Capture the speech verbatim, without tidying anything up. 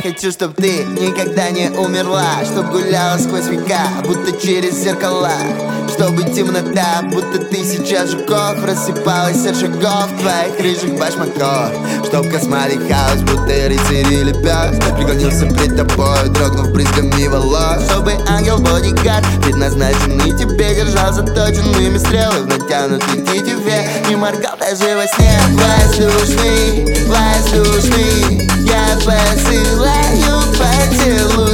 хочу, чтоб ты никогда не умерла, чтоб гуляла сквозь века, будто через зеркала, чтобы темнота, будто тысяча жуков рассыпалась от шагов твоих рыжих башмаков, чтоб космали хаос, будто рыцарь или пес, ты преклонился пред тобой, дрогнув брызгами волос, чтобы ангел-бодигард, предназначенный тебе, держал заточенными стрелы в натянутой тетиве, не моргал даже во сне. Воздушный, воздушный, я посылаю поцелуй.